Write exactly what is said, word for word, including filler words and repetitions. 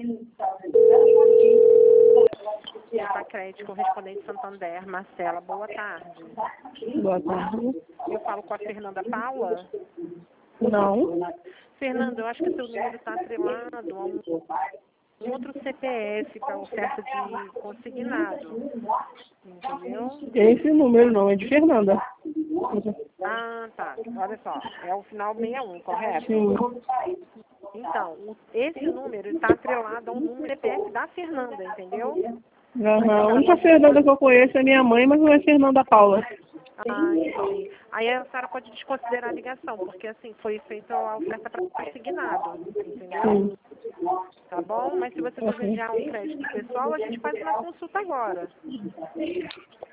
Essa crédito correspondente Santander, Marcela, boa tarde. Boa tarde. Eu falo com a Fernanda Paula. Não. Fernanda, eu acho que seu número está atrelado a um outro C P F para oferta de consignado. Entendeu? Esse número não é de Fernanda. Ah, tá. Olha só. É o final sessenta e um, correto? Sim. Então, o- esse número está atrelado a um número C P F da Fernanda, entendeu? Aham. A única Fernanda que eu conheço é minha mãe, mas não é Fernanda Paula. Ah, entendi. Aí a senhora pode desconsiderar a ligação, porque assim, foi feita a oferta para consignado, entendeu? Sim. Tá bom? Mas se você Ok. desejar um crédito pessoal, a gente faz uma consulta agora.